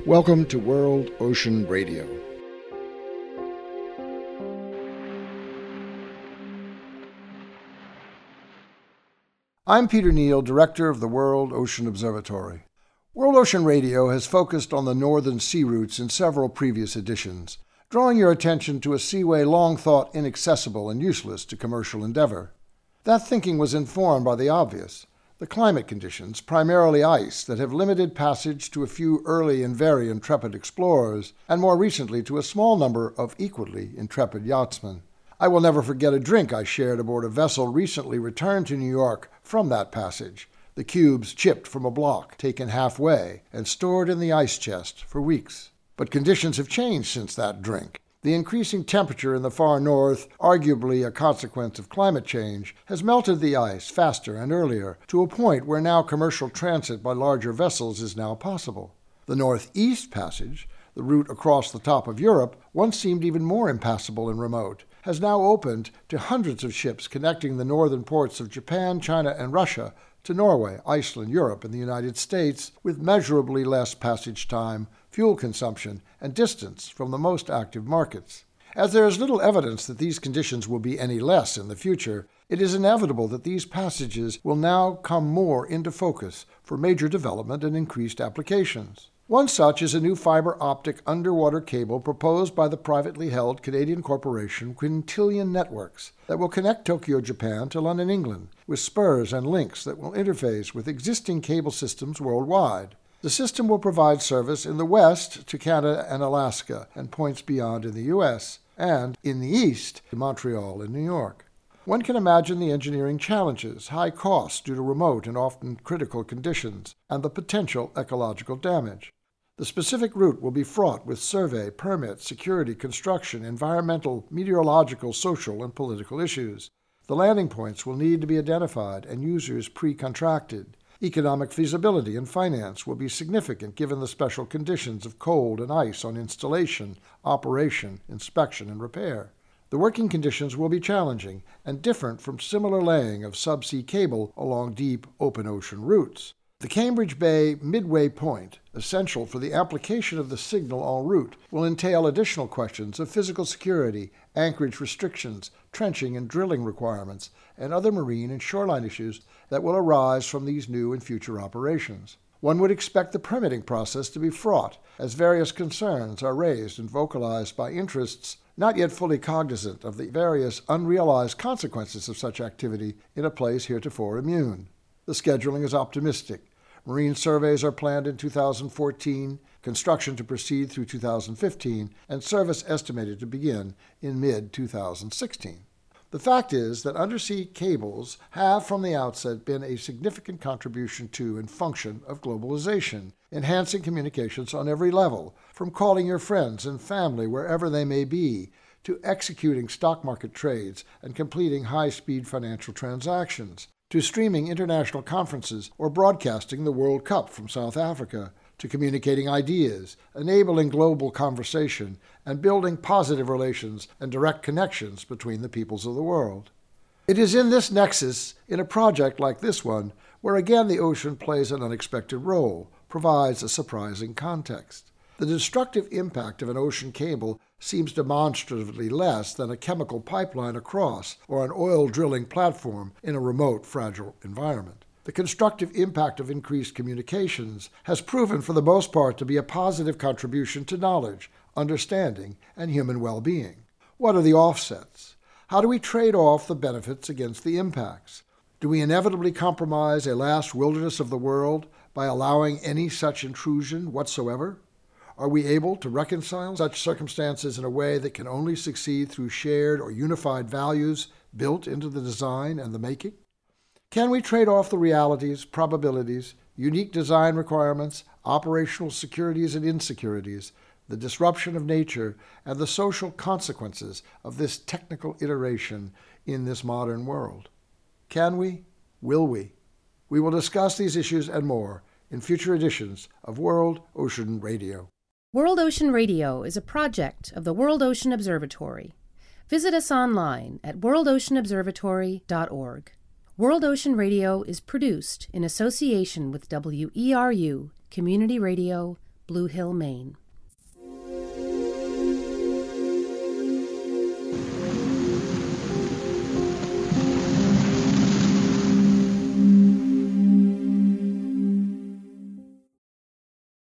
Welcome to World Ocean Radio. I'm Peter Neal, Director of the World Ocean Observatory. World Ocean Radio has focused on the northern sea routes in several previous editions, drawing your attention to a seaway long thought inaccessible and useless to commercial endeavor. That thinking was informed by the obvious, the climate conditions, primarily ice, that have limited passage to a few early and very intrepid explorers, and more recently to a small number of equally intrepid yachtsmen. I will never forget a drink I shared aboard a vessel recently returned to New York from that passage, the cubes chipped from a block, taken halfway, and stored in the ice chest for weeks. But conditions have changed since that drink. The increasing temperature in the far north, arguably a consequence of climate change, has melted the ice faster and earlier, to a point where now commercial transit by larger vessels is now possible. The Northeast Passage, the route across the top of Europe, once seemed even more impassable and remote, has now opened to hundreds of ships connecting the northern ports of Japan, China, and Russia to Norway, Iceland, Europe, and the United States, with measurably less passage time, fuel consumption, and distance from the most active markets. As there is little evidence that these conditions will be any less in the future, it is inevitable that these passages will now come more into focus for major development and increased applications. One such is a new fiber optic underwater cable proposed by the privately held Canadian corporation Quintillion Networks that will connect Tokyo, Japan to London, England, with spurs and links that will interface with existing cable systems worldwide. The system will provide service in the west to Canada and Alaska and points beyond in the U.S., and in the east to Montreal and New York. One can imagine the engineering challenges, high costs due to remote and often critical conditions, and the potential ecological damage. The specific route will be fraught with survey, permits, security, construction, environmental, meteorological, social, and political issues. The landing points will need to be identified and users pre-contracted. Economic feasibility and finance will be significant given the special conditions of cold and ice on installation, operation, inspection, and repair. The working conditions will be challenging and different from similar laying of subsea cable along deep, open ocean routes. The Cambridge Bay Midway Point, essential for the application of the signal en route, will entail additional questions of physical security, anchorage restrictions, trenching and drilling requirements, and other marine and shoreline issues that will arise from these new and future operations. One would expect the permitting process to be fraught, as various concerns are raised and vocalized by interests not yet fully cognizant of the various unrealized consequences of such activity in a place heretofore immune. The scheduling is optimistic. Marine surveys are planned in 2014, construction to proceed through 2015, and service estimated to begin in mid-2016. The fact is that undersea cables have from the outset been a significant contribution to and function of globalization, enhancing communications on every level, from calling your friends and family wherever they may be, to executing stock market trades and completing high-speed financial transactions, to streaming international conferences or broadcasting the World Cup from South Africa, to communicating ideas, enabling global conversation, and building positive relations and direct connections between the peoples of the world. It is in this nexus, in a project like this one, where again the ocean plays an unexpected role, provides a surprising context. The destructive impact of an ocean cable seems demonstratively less than a chemical pipeline across or an oil drilling platform in a remote, fragile environment. The constructive impact of increased communications has proven for the most part to be a positive contribution to knowledge, understanding, and human well-being. What are the offsets? How do we trade off the benefits against the impacts? Do we inevitably compromise a last wilderness of the world by allowing any such intrusion whatsoever? Are we able to reconcile such circumstances in a way that can only succeed through shared or unified values built into the design and the making? Can we trade off the realities, probabilities, unique design requirements, operational securities and insecurities, the disruption of nature, and the social consequences of this technical iteration in this modern world? Can we? Will we? We will discuss these issues and more in future editions of World Ocean Radio. World Ocean Radio is a project of the World Ocean Observatory. Visit us online at worldoceanobservatory.org. World Ocean Radio is produced in association with WERU Community Radio, Blue Hill, Maine.